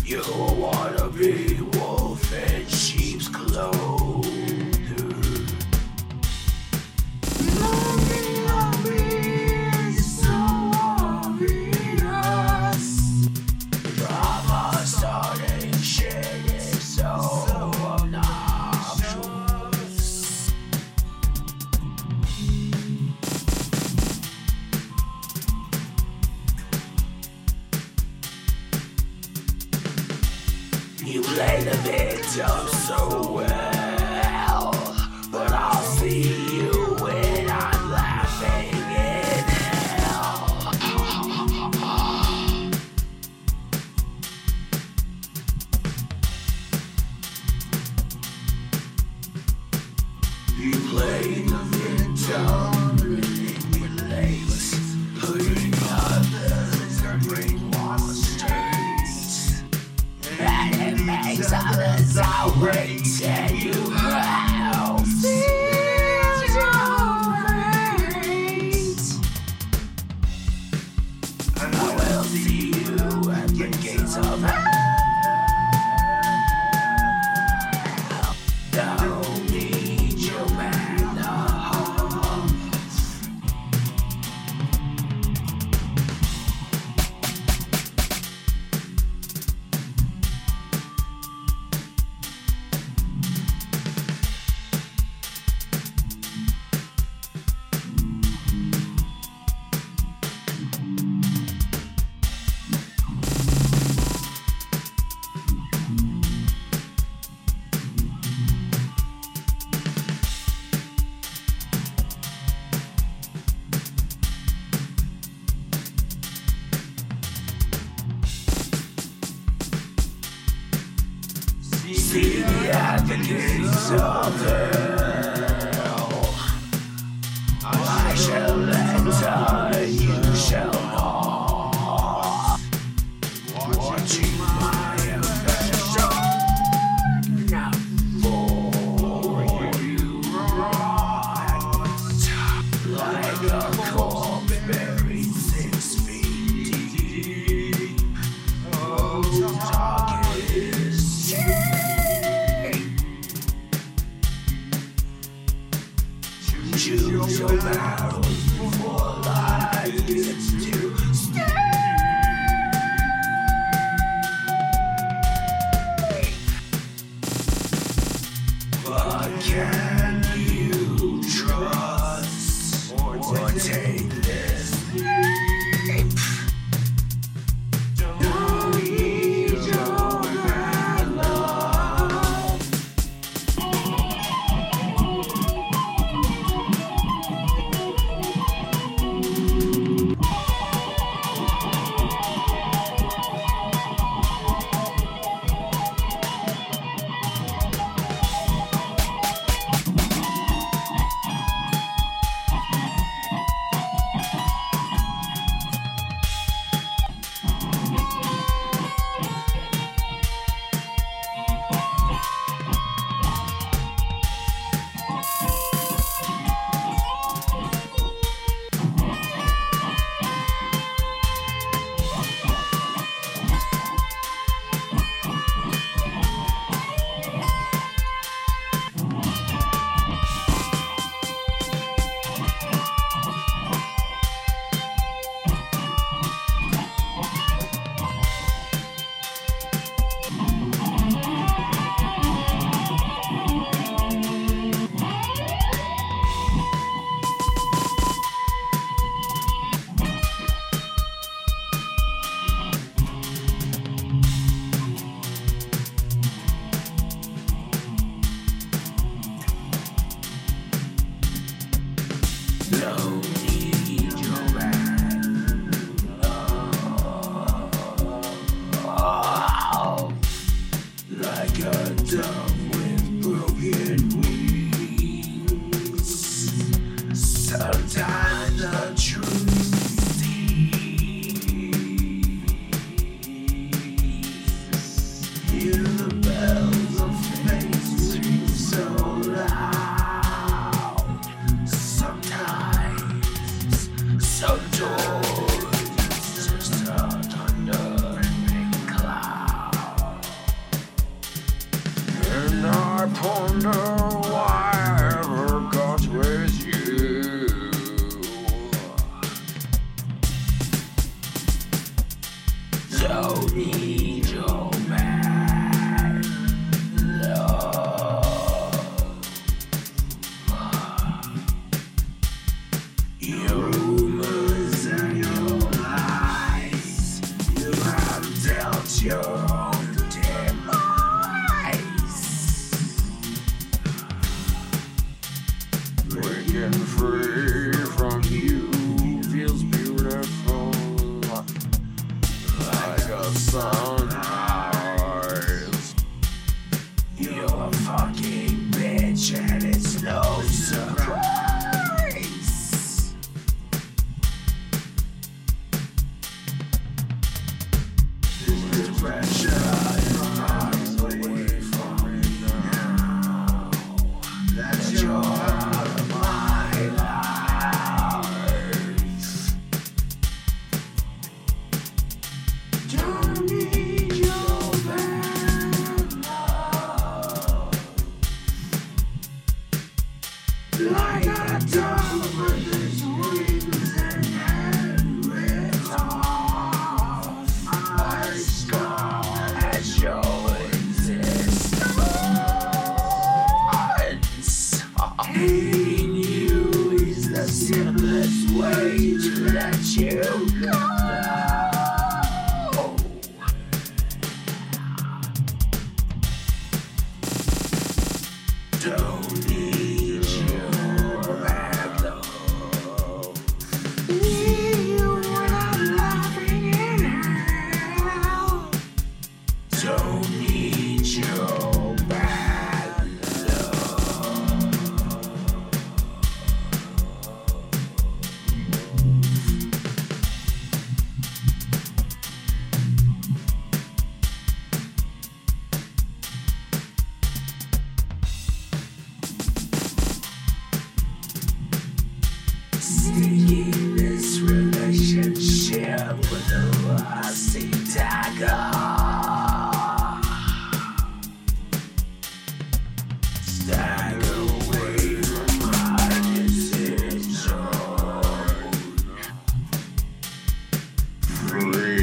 You wanna be wolf in sheep's clothing. Loving is so obvious. Drama starting shit is so obnoxious. You play the victim so well, but I'll see you when I'm laughing in hell. You play the victim, manipulate, hurting others and brainwash states. And it makes others outraged and you have fears of fate. I will see you at the gates of hell. Don't need your man heart. See me at the gates of hell. I shall enter, you shall not. Watching my affection for you rot like a corpse buried 6 feet deep. Oh, darkest choose your battles before life gets to stay. But can you trust or take this leap? Don't need your bad love. Some doors just turned under a big cloud. wonder why I ever got with you. Don't need your bad love. Your rumors and your lies, you have dealt your own demise. Breaking free from you feels beautiful, like a sunrise. You're a fucking bitch and it's no surprise. The pressure is away from me now. That you're out of my life. Don't need your bad love. Like a dove with its wings and head ripped off, I scoff at your existence. Hating you is the simplest way to let you go. Don't need your bad love. See you when I'm laughing in hell. Don't need your bad love. Sticking this relationship with a rusty dagger. Stagger away from my decision. Free